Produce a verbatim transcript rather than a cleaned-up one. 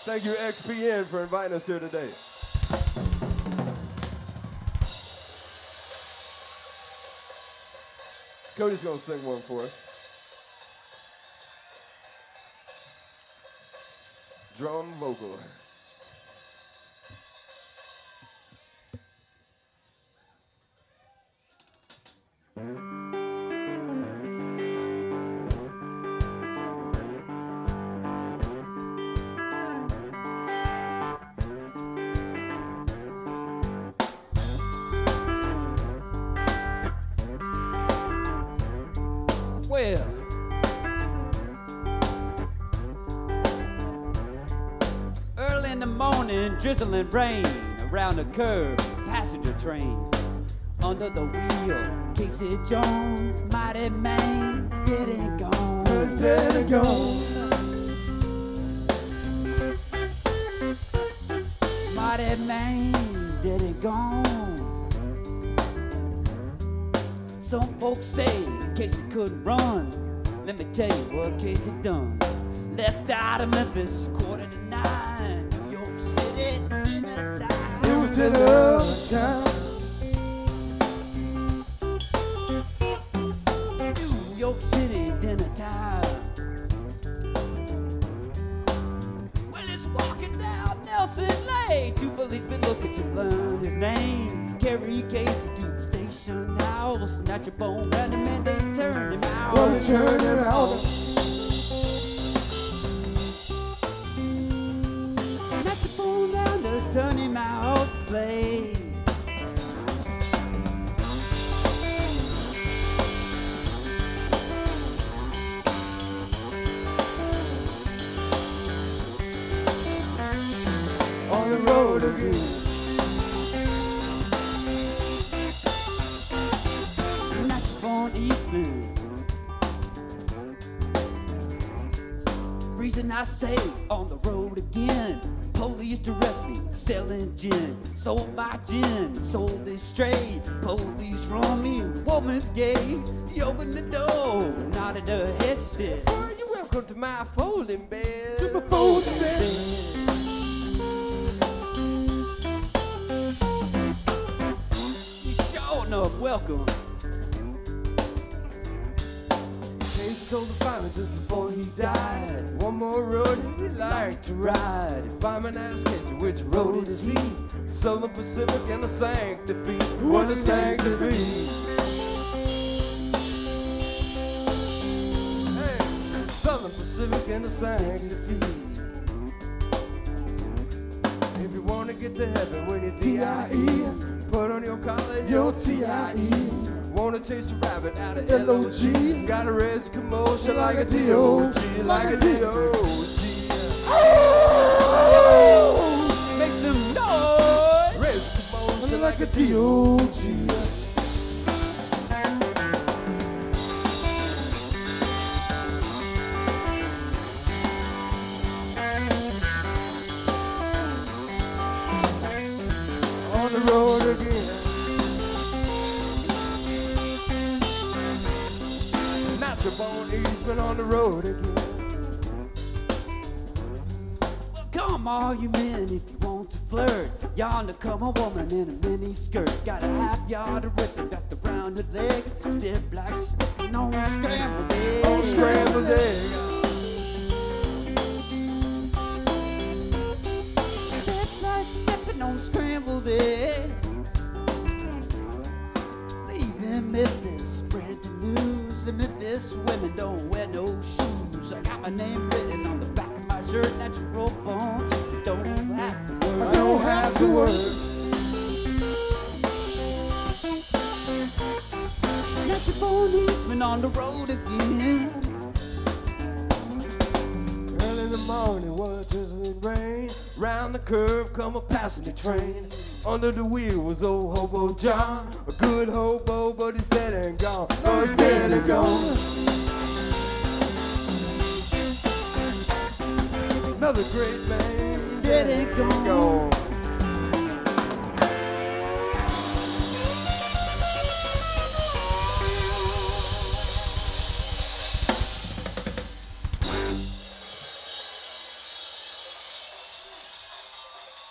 Thank you, X P N, for inviting us here today. Cody's gonna sing one for us. Drum vocal. Well, early in the morning, drizzling rain around the curve, passenger train. Under the wheel, Casey Jones, mighty man, dead and gone. Dead and gone. Mighty man, dead and gone. Some folks say Casey couldn't run. Let me tell you what Casey done. Left out of Memphis, quarter to nine. New York City, dinner time. It was dinner time. New York City, dinner time. Well, it's walking down Nelson Lane. Two policemen looking to learn his name. Carry Casey to the station house. Snatch a bone, and the man, they turned him out. Well, we turned him out. Snatch a bone down to turn him out to play. On the road again. Eastman. Reason I say on the road again. Police arrest me, selling gin. Sold my gin, sold it straight. Police run me, woman's gay. He opened the door, nodded her head, she said, Well, you're welcome to my folding bed. To my folding bed. You sure enough welcome. Told the fireman just before he died, one more road he'd like to ride. Fireman asked Casey, which road is he? Southern Pacific and the Santa Fe. What a Santa Fe. Hey, Southern Pacific and the Santa Fe. If you want to get to heaven when you're D I E, put on your collar, Your T I E. Wanna chase a rabbit out of L L O O G. G. Gotta raise a commotion like a D O G. Like a D O G. Make some noise. Raise a commotion Like a D O G. On the road again. Bone Eastman on the road again. Well, come all you men if you want to flirt. Yonder come a woman in a mini skirt. Got a half yard of rhythm, got the rounded leg. Stiff like she's stepping on scrambled egg. On scrambled egg. Stiff like stepping on scrambled egg. Leaving Memphis, spread the news. And Memphis women don't wear no shoes. I got my name written on the back of my shirt. Natural born, you don't have to work. I don't have to work. Natural born Eastman on the road again. Early in the morning, was drizzling rain. Round the curve come a passenger train. Under the wheel was old hobo John. A good hobo, but he's dead and gone. Oh, he's dead and gone. Another great man, Dead and gone.